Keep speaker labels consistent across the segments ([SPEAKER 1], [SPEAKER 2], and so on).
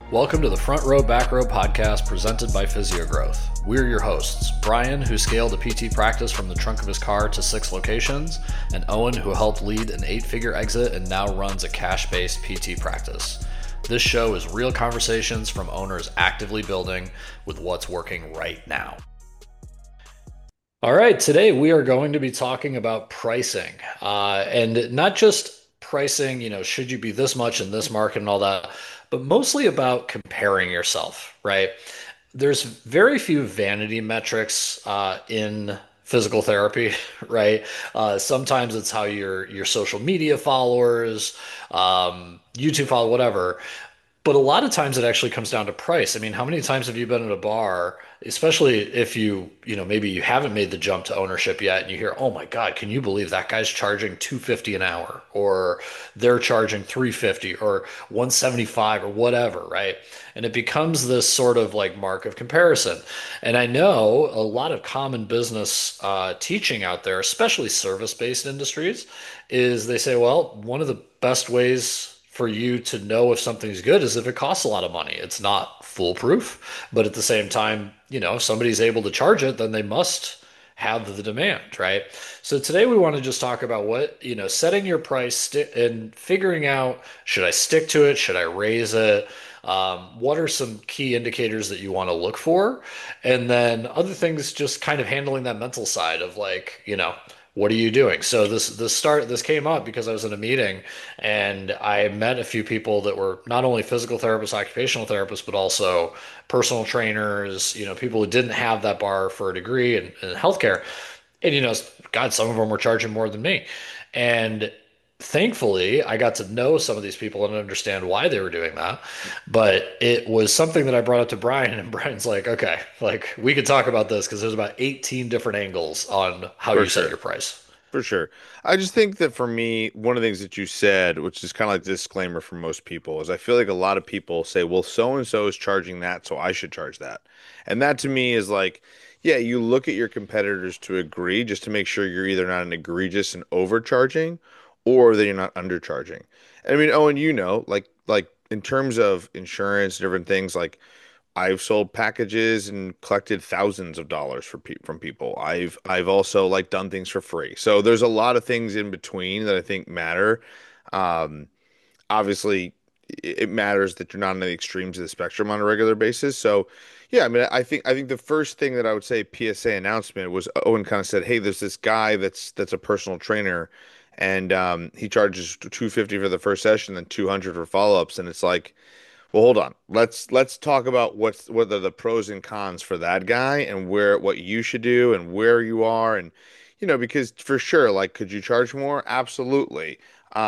[SPEAKER 1] Welcome to the Front Row Back Row podcast presented by Physiogrowth. We're your hosts, Brian, who scaled a PT practice from the trunk of his car to 6 locations, and Owen, who helped lead an 8-figure exit and now runs a cash-based PT practice. This show is real conversations from owners actively building with what's working right now. All right, today we are going to be talking about pricing, and not just pricing, should you be this much in this market and all that, but mostly about comparing yourself, right? There's very few vanity metrics in physical therapy, right? Sometimes it's how your social media followers, YouTube follow, whatever. But a lot of times it actually comes down to price. I mean, how many times have you been at a bar, especially if maybe you haven't made the jump to ownership yet and you hear, "Oh my God, can you believe that guy's charging 250 an hour or they're charging 350 or 175 or whatever," right? And it becomes this sort of like mark of comparison. And I know a lot of common business teaching out there, especially service-based industries, is they say, well, one of the best ways for you to know if something's good is if it costs a lot of money. It's not foolproof, but at the same time, if somebody's able to charge it, then they must have the demand, right? So today we want to just talk about setting your price and figuring out, should I stick to it? Should I raise it? What are some key indicators that you want to look for? And then other things, just kind of handling that mental side of what are you doing? So this came up because I was in a meeting and I met a few people that were not only physical therapists, occupational therapists, but also personal trainers, people who didn't have that bar for a degree in healthcare. And God, some of them were charging more than me. And thankfully, I got to know some of these people and understand why they were doing that. But it was something that I brought up to Brian, and Brian's like, okay, like we could talk about this because there's about 18 different angles on how
[SPEAKER 2] For
[SPEAKER 1] you set
[SPEAKER 2] sure.
[SPEAKER 1] your price.
[SPEAKER 2] For sure. I just think that for me, one of the things that you said, which is kind of like a disclaimer for most people, is I feel like a lot of people say, well, so and so is charging that, so I should charge that. And that to me is like, yeah, you look at your competitors to agree just to make sure you're either not an egregious and overcharging or that you're not undercharging. And I mean, Owen, like in terms of insurance and different things, like I've sold packages and collected thousands of dollars from people. I've also like done things for free. So there's a lot of things in between that I think matter. Um, Obviously, it matters that you're not on the extremes of the spectrum on a regular basis. So yeah, I mean, I think the first thing that I would say PSA announcement was Owen kind of said, "Hey, there's this guy that's a personal trainer, and he charges 250 for the first session, then 200 for follow-ups." And it's like, well, hold on. Let's talk about what are the pros and cons for that guy and what you should do and where you are and because for sure, like, could you charge more? Absolutely.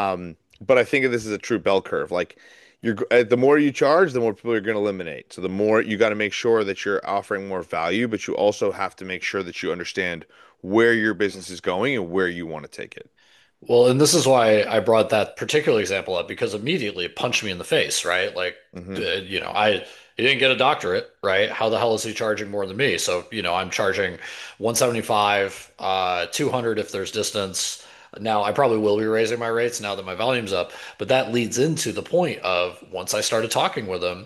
[SPEAKER 2] But I think of this as a true bell curve. Like the more you charge, the more people you're going to eliminate. So the more you got to make sure that you're offering more value, but you also have to make sure that you understand where your business is going and where you want to take it.
[SPEAKER 1] Well, and this is why I brought that particular example up because immediately it punched me in the face, right? Like,
[SPEAKER 2] Hmm.
[SPEAKER 1] he didn't get a doctorate, right? How the hell is he charging more than me? So, I'm charging 175, 200 if there's distance. Now, I probably will be raising my rates now that my volume's up, but that leads into the point of once I started talking with him,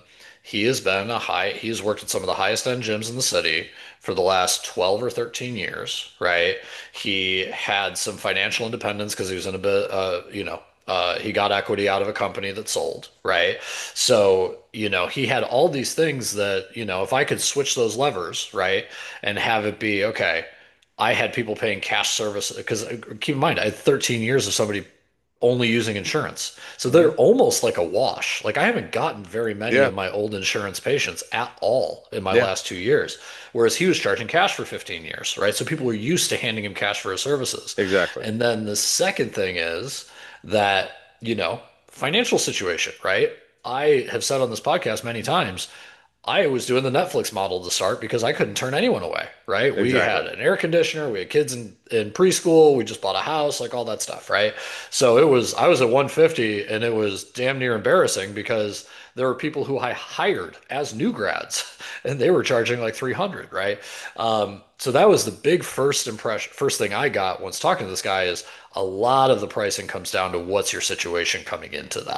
[SPEAKER 1] he's worked at some of the highest end gyms in the city for the last 12 or 13 years, right? He had some financial independence because he was in a bit, he got equity out of a company that sold, right? So, he had all these things that, if I could switch those levers, right, and have it be, okay, I had people paying cash service because keep in mind, I had 13 years of somebody only using insurance. So they're
[SPEAKER 2] Hmm.
[SPEAKER 1] almost like a wash. Like I haven't gotten very many
[SPEAKER 2] Yeah.
[SPEAKER 1] of my old insurance patients at all in my
[SPEAKER 2] Yeah.
[SPEAKER 1] last 2 years, whereas he was charging cash for 15 years, right? So people were used to handing him cash for his services.
[SPEAKER 2] Exactly.
[SPEAKER 1] And then the second thing is that, financial situation, right? I have said on this podcast many times, I was doing the Netflix model to start because I couldn't turn anyone away, right? We had
[SPEAKER 2] Exactly.
[SPEAKER 1] an air conditioner, we had kids in preschool, we just bought a house, like all that stuff, right? So I was at 150 and it was damn near embarrassing because there were people who I hired as new grads and they were charging like 300, right? So that was the big first thing I got once talking to this guy is a lot of the pricing comes down to what's your situation coming into that.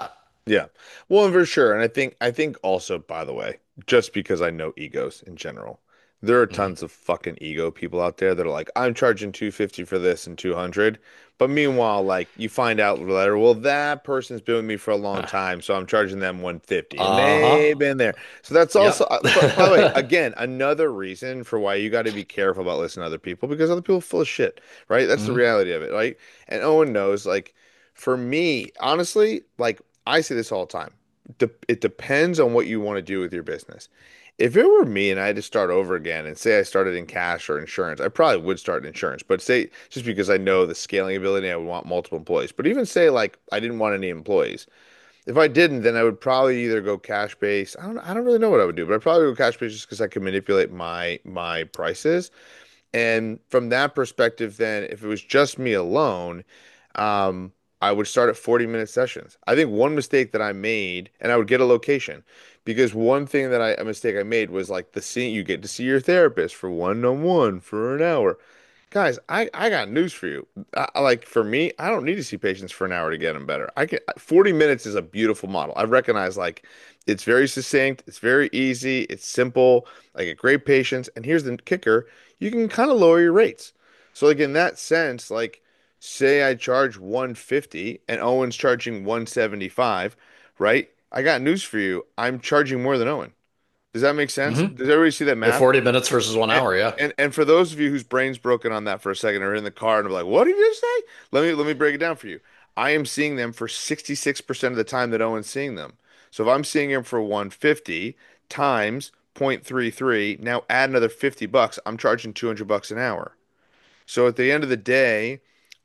[SPEAKER 2] Yeah. Well, and for sure. And I think also, by the way, just because I know egos in general, there are
[SPEAKER 1] Mhm.
[SPEAKER 2] tons of fucking ego people out there that are like, I'm charging 250 for this and 200. But meanwhile, like you find out later, well, that person's been with me for a long time, so I'm charging them 150. And
[SPEAKER 1] Uh-huh.
[SPEAKER 2] they've been there. So that's also,
[SPEAKER 1] Yep.
[SPEAKER 2] but by the way, again, another reason for why you got to be careful about listening to other people because other people are full of shit, right? That's the
[SPEAKER 1] Mhm.
[SPEAKER 2] reality of it, right? And Owen knows, like, for me, honestly, like I say this all the time. It depends on what you want to do with your business. If it were me and I had to start over again and say I started in cash or insurance, I probably would start in insurance. But say just because I know the scaling ability, I would want multiple employees. But even say like I didn't want any employees. If I didn't, then I would probably either go cash base. I don't really know what I would do, but I'd probably go cash base just because I could manipulate my prices. And from that perspective, then if it was just me alone, um, I would start at 40-minute sessions. I think one mistake that I made, and I would get a location because one thing that a mistake I made was like you get to see your therapist for one-on-one for an hour. Guys, I got news for you. Like for me, I don't need to see patients for an hour to get them better. 40 minutes is a beautiful model. I recognize like it's very succinct, it's very easy, it's simple. I get great patients, and here's the kicker: you can kind of lower your rates. So like in that sense, like say I charge 150 and Owen's charging 175, right? I got news for you. I'm charging more than Owen. Does that make sense?
[SPEAKER 1] Mhm.
[SPEAKER 2] Does everybody see that
[SPEAKER 1] At
[SPEAKER 2] math?
[SPEAKER 1] 40 minutes versus 1
[SPEAKER 2] And,
[SPEAKER 1] hour, yeah.
[SPEAKER 2] and for those of you whose brain's broken on that for a second or in the car and are like, what did you say? Let me break it down for you. I am seeing them for 66% of the time that Owen's seeing them. So if I'm seeing him for 150 times 0.33, now add another 50 bucks, I'm charging 200 bucks an hour. So at the end of the day,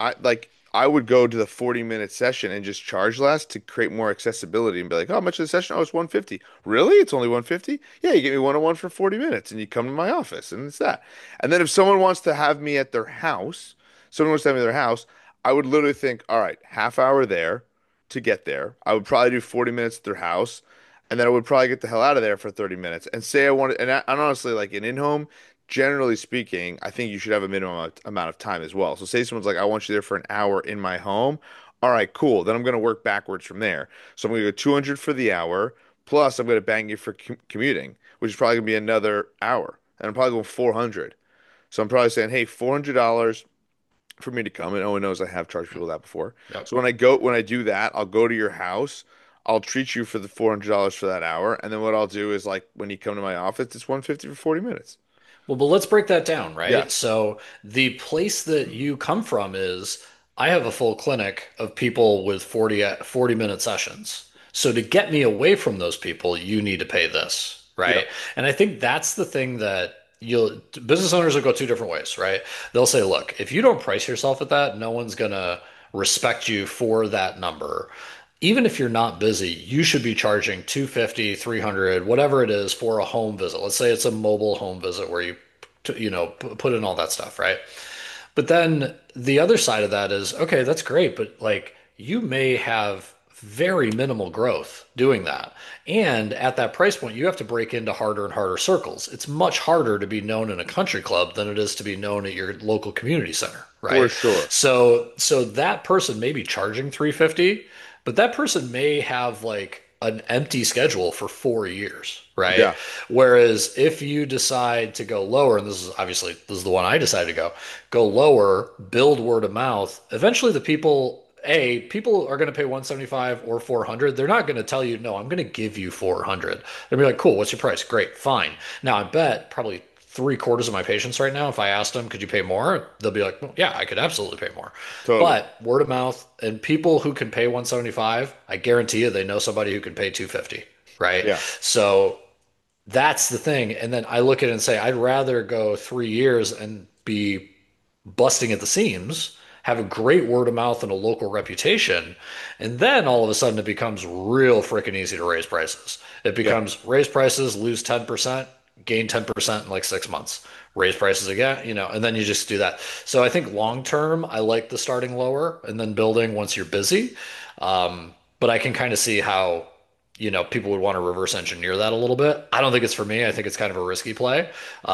[SPEAKER 2] I would go to the 40-minute session and just charge less to create more accessibility and be like, oh, how much of the session? Oh, it's 150. Really? It's only 150? Yeah, you get me one-on-one for 40 minutes and you come to my office and it's that. And then if someone wants to have me at their house, someone wants to have me at their house, I would literally think, all right, half hour there to get there. I would probably do 40 minutes at their house. And then I would probably get the hell out of there for 30 minutes and say I wanted, and honestly, like an in-home, generally speaking, I think you should have a minimum amount of time as well. So say someone's like, I want you there for an hour in my home. All right, cool. Then I'm going to work backwards from there. So I'm going to go 200 for the hour, plus I'm going to bang you for commuting, which is probably going to be another hour. And I'm probably going 400. So I'm probably saying, hey, $400 for me to come. And Owen knows I have charged people that before.
[SPEAKER 1] Yep.
[SPEAKER 2] So when I do that, I'll go to your house. I'll treat you for the $400 for that hour. And then what I'll do is like when you come to my office, it's 150 for 40 minutes.
[SPEAKER 1] Well, but let's break that down, right?
[SPEAKER 2] Yes.
[SPEAKER 1] So the place that you come from is I have a full clinic of people with 40-minute sessions. So to get me away from those people, you need to pay this,
[SPEAKER 2] Yeah.
[SPEAKER 1] right? And I think that's the thing that you'll business owners will go two different ways, right? They'll say, look, if you don't price yourself at that, no one's gonna respect you for that number. Even if you're not busy, you should be charging 250, 300, whatever it is for a home visit. Let's say it's a mobile home visit where you put in all that stuff, right? But then the other side of that is, okay, that's great, but like you may have very minimal growth doing that. And at that price point, you have to break into harder and harder circles. It's much harder to be known in a country club than it is to be known at your local community center,
[SPEAKER 2] For
[SPEAKER 1] right?
[SPEAKER 2] sure.
[SPEAKER 1] So that person may be charging 350, but that person may have like an empty schedule for 4 years, right?
[SPEAKER 2] Yeah.
[SPEAKER 1] Whereas if you decide to go lower, and this is the one I decided to go lower, build word of mouth. Eventually, people are going to pay 175 or 400. They're not going to tell you, no, I'm going to give you 400. They'll be like, cool, what's your price? Great, fine. Now, I bet probably three-quarters of my patients right now, if I asked them, could you pay more? They'll be like, well, yeah, I could absolutely pay more.
[SPEAKER 2] Totally.
[SPEAKER 1] But word of mouth and people who can pay 175, I guarantee you they know somebody who can pay 250, right?
[SPEAKER 2] Yeah.
[SPEAKER 1] So that's the thing. And then I look at it and say, I'd rather go 3 years and be busting at the seams, have a great word of mouth and a local reputation, and then all of a sudden it becomes real freaking easy to raise prices. It
[SPEAKER 2] Yeah.
[SPEAKER 1] becomes raise prices, lose 10%, gain 10% in like 6 months. Raise prices again, and then you just do that. So I think long term, I like the starting lower and then building once you're busy. But I can kind of see how people would want to reverse engineer that a little bit. I don't think it's for me. I think it's kind of a risky play.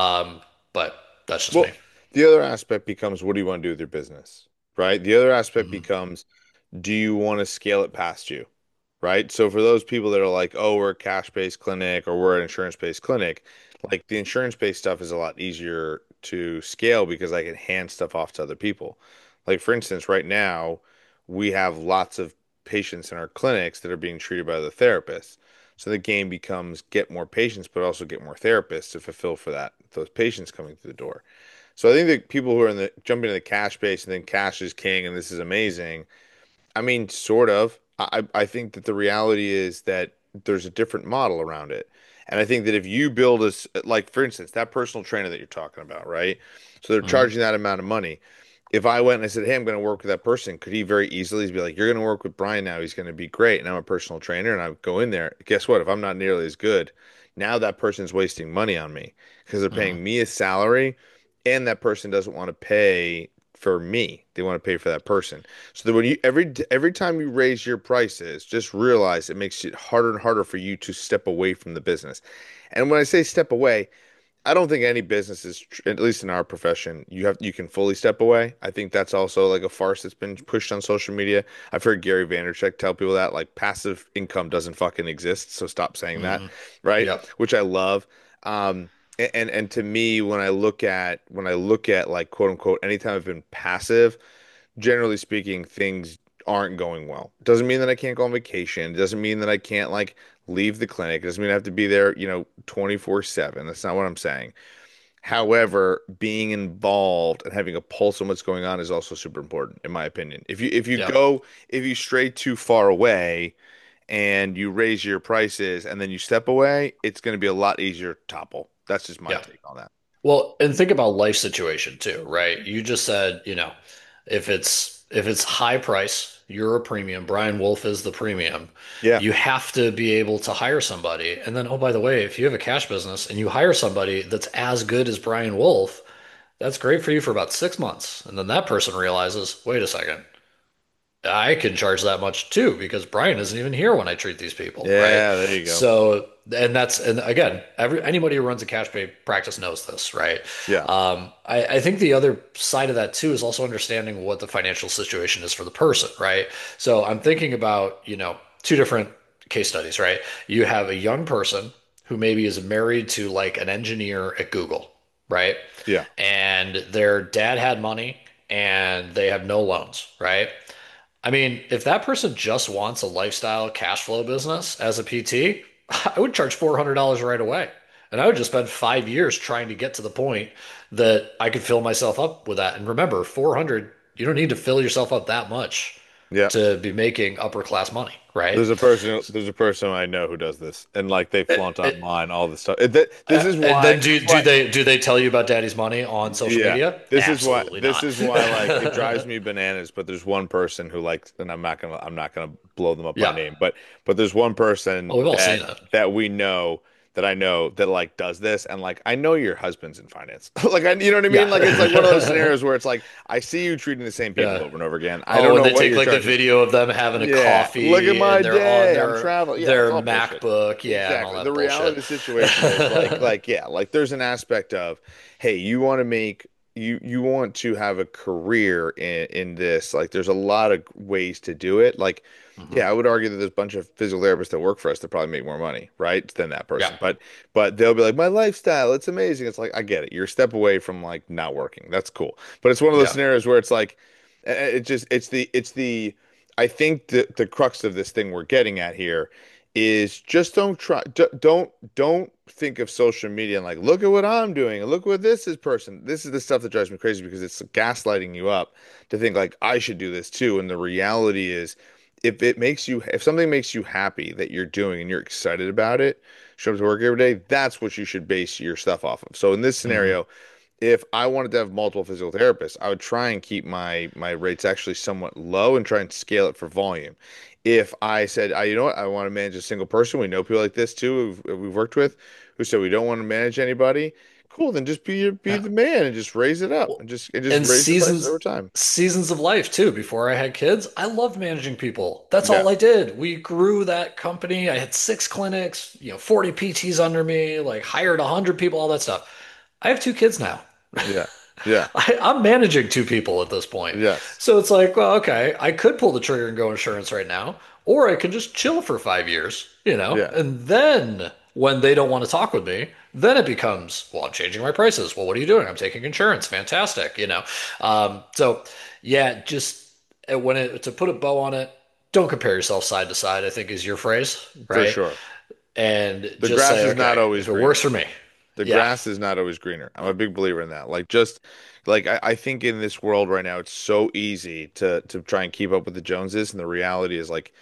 [SPEAKER 1] But that's just me.
[SPEAKER 2] Well, the other aspect becomes what do you want to do with your business, right? The other aspect
[SPEAKER 1] Mhm.
[SPEAKER 2] becomes do you want to scale it past you? right? So for those people that are like, oh, we're a cash-based clinic or we're an insurance-based clinic, like the insurance-based stuff is a lot easier to scale because I can hand stuff off to other people. Like for instance, right now we have lots of patients in our clinics that are being treated by the therapists. So the game becomes get more patients, but also get more therapists to fulfill for that those patients coming through the door. So I think that people who are in the jumping into the cash base and then cash is king and this is amazing. I mean, sort of. I think that the reality is that there's a different model around it. And I think that if you build like for instance, that personal trainer that you're talking about, right? So they're
[SPEAKER 1] Hmm.
[SPEAKER 2] charging that amount of money. If I went and I said, hey, I'm going to work with that person, could he very easily be like, you're going to work with Brian now. He's going to be great. And I'm a personal trainer and I go in there. Guess what? If I'm not nearly as good, now that person's wasting money on me because they're
[SPEAKER 1] Hmm.
[SPEAKER 2] paying me a salary and that person doesn't want to pay for me. They want to pay for that person. So that when you every time you raise your prices, just realize it makes it harder and harder for you to step away from the business. And when I say step away, I don't think any business is, at least in our profession, you can fully step away. I think that's also like a farce that's been pushed on social media. I've heard Gary Vaynerchuk tell people that like passive income doesn't fucking exist, so stop saying that,
[SPEAKER 1] Hmm.
[SPEAKER 2] right?
[SPEAKER 1] Yep.
[SPEAKER 2] Which I love. And to me, when I look at like quote unquote, anytime I've been passive, generally speaking, things aren't going well. Doesn't mean that I can't go on vacation. It doesn't mean that I can't like leave the clinic. It doesn't mean I have to be there, 24/7. That's not what I'm saying. However, being involved and having a pulse on what's going on is also super important, in my opinion.
[SPEAKER 1] Yep.
[SPEAKER 2] If you stray too far away and you raise your prices and then you step away, it's going to be a lot easier to topple. That's just my
[SPEAKER 1] Yep.
[SPEAKER 2] take on that.
[SPEAKER 1] Well, and think about life situation too, right? You just said, if it's high price, you're a premium. Brian Wolf is the premium.
[SPEAKER 2] Yeah.
[SPEAKER 1] You have to be able to hire somebody. And then, oh, by the way, if you have a cash business and you hire somebody that's as good as Brian Wolf, that's great for you for about 6 months. And then that person realizes, wait a second, I can charge that much too because Brian isn't even here when I treat these people, right?
[SPEAKER 2] Yeah, there you go.
[SPEAKER 1] So, and again, anybody who runs a cash pay practice knows this, right?
[SPEAKER 2] Yeah.
[SPEAKER 1] I think the other side of that too is also understanding what the financial situation is for the person, right? So I'm thinking about, two different case studies, right? You have a young person who maybe is married to like an engineer at Google, right?
[SPEAKER 2] Yeah.
[SPEAKER 1] And their dad had money and they have no loans, right? I mean, if that person just wants a lifestyle cash flow business as a PT, I would charge $400 right away. And I would just spend 5 years trying to get to the point that I could fill myself up with that. And remember, 400, you don't need to fill yourself up that much
[SPEAKER 2] Yeah.
[SPEAKER 1] to be making upper class money, right?
[SPEAKER 2] There's a person I know who does this, and like they flaunt online all this stuff. This is
[SPEAKER 1] And
[SPEAKER 2] why.
[SPEAKER 1] then
[SPEAKER 2] This
[SPEAKER 1] do
[SPEAKER 2] is
[SPEAKER 1] do
[SPEAKER 2] why.
[SPEAKER 1] they do they tell you about daddy's money on social
[SPEAKER 2] Yeah.
[SPEAKER 1] media?
[SPEAKER 2] This is why.
[SPEAKER 1] Absolutely
[SPEAKER 2] This
[SPEAKER 1] not.
[SPEAKER 2] is why. Like it drives me bananas. But there's one person who like, and I'm not gonna blow them up by
[SPEAKER 1] Yeah.
[SPEAKER 2] name, but there's one person
[SPEAKER 1] Oh, we've all
[SPEAKER 2] that
[SPEAKER 1] seen it.
[SPEAKER 2] we know that I know that like does this, and like I know your husband's in finance. Like you know what I mean? Like it's like one of those
[SPEAKER 1] Yeah.
[SPEAKER 2] scenarios where it's like I see you treating the same people
[SPEAKER 1] Yeah.
[SPEAKER 2] over and over again. I don't
[SPEAKER 1] Oh, and
[SPEAKER 2] know
[SPEAKER 1] they
[SPEAKER 2] what
[SPEAKER 1] take
[SPEAKER 2] you're
[SPEAKER 1] like the
[SPEAKER 2] charging.
[SPEAKER 1] video of them having a
[SPEAKER 2] Yeah, look at
[SPEAKER 1] coffee
[SPEAKER 2] my
[SPEAKER 1] and they're on
[SPEAKER 2] day. I'm
[SPEAKER 1] their
[SPEAKER 2] traveling. Yeah,
[SPEAKER 1] their
[SPEAKER 2] it's all bullshit.
[SPEAKER 1] MacBook, yeah, and all
[SPEAKER 2] Exactly. The
[SPEAKER 1] that
[SPEAKER 2] reality of
[SPEAKER 1] bullshit.
[SPEAKER 2] the situation is yeah, like there's an aspect of, hey, you want to have a career in this. Like there's a lot of ways to do it. Like,
[SPEAKER 1] Hmm.
[SPEAKER 2] yeah, I would argue that there's a bunch of physical therapists that work for us that probably make more money, right, than that
[SPEAKER 1] Yeah,
[SPEAKER 2] person. But they'll be like, my lifestyle, it's amazing. It's like I get it. You're a step away from like not working. That's cool. But it's one of those
[SPEAKER 1] yeah.
[SPEAKER 2] scenarios where it's like it's the I think the crux of this thing we're getting at here is just don't try don't think of social media and like look at what I'm doing and look what this is person. This is the stuff that drives me crazy because it's gaslighting you up to think like I should do this too. And the reality is if something makes you happy that you're doing and you're excited about it, show up to work every day, that's what you should base your stuff off of. So in this
[SPEAKER 1] Hmm.
[SPEAKER 2] scenario, if I wanted to have multiple physical therapists, I would try and keep my rates actually somewhat low and try and scale it for volume. If I said, you know what, I want to manage a single person, we know people like this too, we've worked with, who said we don't want to manage anybody. Cool, then just be
[SPEAKER 1] Yeah.
[SPEAKER 2] the man and just raise it up
[SPEAKER 1] Well,
[SPEAKER 2] and just
[SPEAKER 1] and
[SPEAKER 2] raise the prices over
[SPEAKER 1] seasons
[SPEAKER 2] time.
[SPEAKER 1] seasons of life too. Before I had kids, I loved managing people. That's
[SPEAKER 2] Yeah,
[SPEAKER 1] all I did. We grew that company. I had 6 clinics, 40 PTs under me, like hired 100 people, all that stuff. I have 2 kids now.
[SPEAKER 2] yeah, yeah,
[SPEAKER 1] I'm managing 2 people at this point.
[SPEAKER 2] yes,
[SPEAKER 1] So it's like, well, okay, I could pull the trigger and go insurance right now, or I can just chill for 5 years,
[SPEAKER 2] Yeah.
[SPEAKER 1] and then when they don't want to talk with me, then it becomes, well, I'm changing my prices. Well, what are you doing? I'm taking insurance. Fantastic. So yeah, just to put a bow on it, don't compare yourself side to side, I think is your phrase,
[SPEAKER 2] For
[SPEAKER 1] right?
[SPEAKER 2] sure.
[SPEAKER 1] And
[SPEAKER 2] The
[SPEAKER 1] just
[SPEAKER 2] grass
[SPEAKER 1] say,
[SPEAKER 2] is not
[SPEAKER 1] okay,
[SPEAKER 2] always
[SPEAKER 1] if it works
[SPEAKER 2] greener.
[SPEAKER 1] for me,
[SPEAKER 2] The
[SPEAKER 1] yeah.
[SPEAKER 2] grass is not always greener. I'm a big believer in that. Like just like I think in this world right now, it's so easy to try and keep up with the Joneses, and the reality is like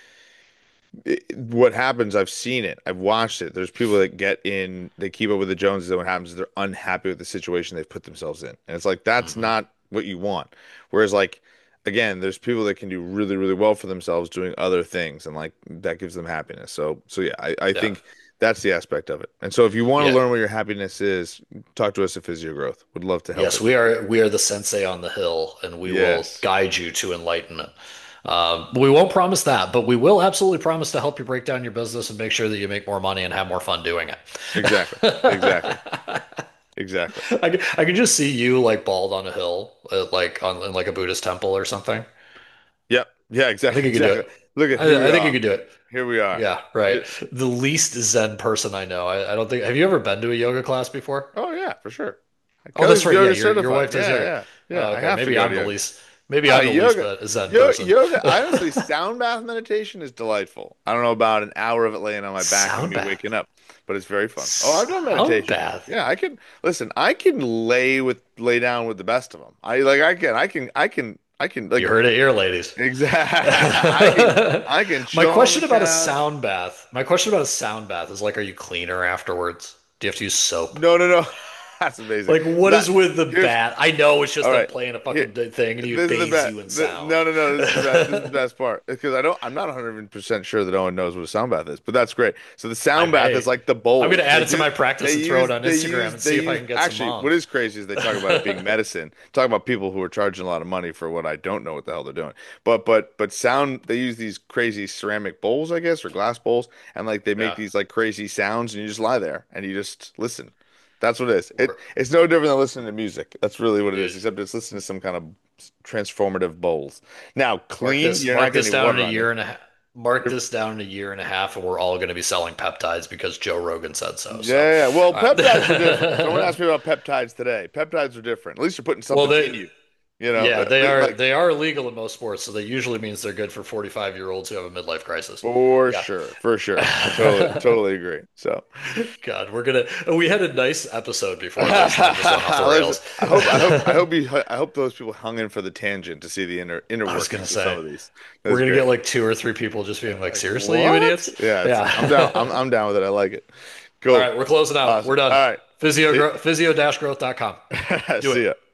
[SPEAKER 2] what happens. I've seen it. I've watched it. There's people that get in, they keep up with the Joneses, and what happens is they're unhappy with the situation they've put themselves in, and it's like that's
[SPEAKER 1] Hmm.
[SPEAKER 2] not what you want. Whereas like again, there's people that can do really really well for themselves doing other things, and like that gives them happiness. So yeah, I
[SPEAKER 1] Yeah.
[SPEAKER 2] think. That's the aspect of it. And so if you want to
[SPEAKER 1] Yeah.
[SPEAKER 2] learn what your happiness is, talk to us at Physio Growth. Would love to help
[SPEAKER 1] Yes,
[SPEAKER 2] with
[SPEAKER 1] we are the sensei on the hill, and we will
[SPEAKER 2] Yes,
[SPEAKER 1] guide you to enlightenment. We won't promise that, but we will absolutely promise to help you break down your business and make sure that you make more money and have more fun doing it.
[SPEAKER 2] exactly. Exactly. Exactly.
[SPEAKER 1] I can just see you like bald on a hill, like in like a Buddhist temple or something.
[SPEAKER 2] Yep. Yeah,
[SPEAKER 1] I think
[SPEAKER 2] exactly.
[SPEAKER 1] you could do
[SPEAKER 2] Exactly.
[SPEAKER 1] it.
[SPEAKER 2] Look at here we
[SPEAKER 1] I think you
[SPEAKER 2] are.
[SPEAKER 1] could do it.
[SPEAKER 2] Here we are.
[SPEAKER 1] Yeah, right.
[SPEAKER 2] J-
[SPEAKER 1] The least Zen person I know. I don't think. Have you ever been to a yoga class before?
[SPEAKER 2] Oh yeah, for sure.
[SPEAKER 1] Oh, that's
[SPEAKER 2] Kelly's
[SPEAKER 1] right. Yeah,
[SPEAKER 2] yoga
[SPEAKER 1] your
[SPEAKER 2] certified.
[SPEAKER 1] wife does
[SPEAKER 2] Yeah,
[SPEAKER 1] yoga.
[SPEAKER 2] yeah. Yeah,
[SPEAKER 1] Oh,
[SPEAKER 2] I
[SPEAKER 1] okay,
[SPEAKER 2] have to
[SPEAKER 1] maybe
[SPEAKER 2] go to
[SPEAKER 1] I'm the
[SPEAKER 2] yoga.
[SPEAKER 1] least. Maybe I'm the least
[SPEAKER 2] Yoga.
[SPEAKER 1] Zen person.
[SPEAKER 2] Yoga, honestly, sound bath meditation is delightful. I don't know about an hour of it laying on my back and
[SPEAKER 1] Sound
[SPEAKER 2] me
[SPEAKER 1] bath.
[SPEAKER 2] waking up, but it's very fun. Oh, I've done
[SPEAKER 1] Sound
[SPEAKER 2] meditation.
[SPEAKER 1] bath.
[SPEAKER 2] Yeah, I can listen, I can lay down with the best of them. I can
[SPEAKER 1] You
[SPEAKER 2] like
[SPEAKER 1] heard it here, ladies.
[SPEAKER 2] exactly. I can
[SPEAKER 1] My
[SPEAKER 2] chill on the
[SPEAKER 1] question about a
[SPEAKER 2] couch.
[SPEAKER 1] sound bath. My question about a sound bath is like, are you cleaner afterwards? Do you have to use soap?
[SPEAKER 2] No, no, no. That's amazing.
[SPEAKER 1] Like, what
[SPEAKER 2] That
[SPEAKER 1] is with the
[SPEAKER 2] here's
[SPEAKER 1] bath? I know it's just
[SPEAKER 2] all
[SPEAKER 1] them
[SPEAKER 2] right.
[SPEAKER 1] playing a
[SPEAKER 2] Here,
[SPEAKER 1] fucking thing and he
[SPEAKER 2] this is the
[SPEAKER 1] bathes
[SPEAKER 2] best.
[SPEAKER 1] you in
[SPEAKER 2] No,
[SPEAKER 1] sound.
[SPEAKER 2] no, no. This is the best. This is the best part because I'm not 100% sure that Owen knows what a sound bath is, but that's great. So the
[SPEAKER 1] I
[SPEAKER 2] sound bath is
[SPEAKER 1] may.
[SPEAKER 2] like the
[SPEAKER 1] I'm gonna
[SPEAKER 2] bowls.
[SPEAKER 1] add it to my practice and throw it on Instagram and
[SPEAKER 2] They
[SPEAKER 1] see if I
[SPEAKER 2] use.
[SPEAKER 1] can get some
[SPEAKER 2] Actually, what
[SPEAKER 1] moms.
[SPEAKER 2] is crazy is they talk about it being medicine. Talk about people who are charging a lot of money for what I don't know what the hell they're doing. But sound. They use these crazy ceramic bowls, I guess, or glass bowls, and like they make
[SPEAKER 1] Yeah.
[SPEAKER 2] these like crazy sounds, and you just lie there and you just listen. That's what it is.
[SPEAKER 1] We're,
[SPEAKER 2] It's no different than listening to music. That's really what it is,
[SPEAKER 1] dude,
[SPEAKER 2] except it's listening to some kind of transformative bowls. Now,
[SPEAKER 1] mark
[SPEAKER 2] clean,
[SPEAKER 1] this
[SPEAKER 2] you're not
[SPEAKER 1] mark this
[SPEAKER 2] getting any
[SPEAKER 1] down in
[SPEAKER 2] water
[SPEAKER 1] a
[SPEAKER 2] on you.
[SPEAKER 1] year and a half. Mark
[SPEAKER 2] You're-
[SPEAKER 1] this down in a year and a half, and we're all going to be selling peptides because Joe Rogan said so. So,
[SPEAKER 2] yeah, yeah. Well,
[SPEAKER 1] all
[SPEAKER 2] peptides are different. Someone
[SPEAKER 1] right.
[SPEAKER 2] asked me about peptides today. Peptides are different. At least you're putting
[SPEAKER 1] Well,
[SPEAKER 2] something in
[SPEAKER 1] they
[SPEAKER 2] you. You know,
[SPEAKER 1] yeah, they are
[SPEAKER 2] like
[SPEAKER 1] they are illegal in most sports, so that usually means they're good for 45-year-olds who have a midlife crisis.
[SPEAKER 2] for
[SPEAKER 1] Yeah.
[SPEAKER 2] sure, for sure. Totally agree. So,
[SPEAKER 1] God, we had a nice episode before this, and then just went off the
[SPEAKER 2] listen,
[SPEAKER 1] rails.
[SPEAKER 2] I hope those people hung in for the tangent to see the inner
[SPEAKER 1] I was gonna
[SPEAKER 2] workings of some
[SPEAKER 1] say
[SPEAKER 2] of these.
[SPEAKER 1] we're
[SPEAKER 2] That's
[SPEAKER 1] gonna
[SPEAKER 2] great.
[SPEAKER 1] get like two or three people just being like,
[SPEAKER 2] Like
[SPEAKER 1] "Seriously, you
[SPEAKER 2] what?
[SPEAKER 1] idiots?"
[SPEAKER 2] Yeah, I'm down.
[SPEAKER 1] Yeah.
[SPEAKER 2] I'm down with it. I like it.
[SPEAKER 1] All
[SPEAKER 2] Cool.
[SPEAKER 1] right, we're closing out. We're
[SPEAKER 2] Awesome.
[SPEAKER 1] done.
[SPEAKER 2] All right.
[SPEAKER 1] Physio-growth.com. Do it.
[SPEAKER 2] See ya.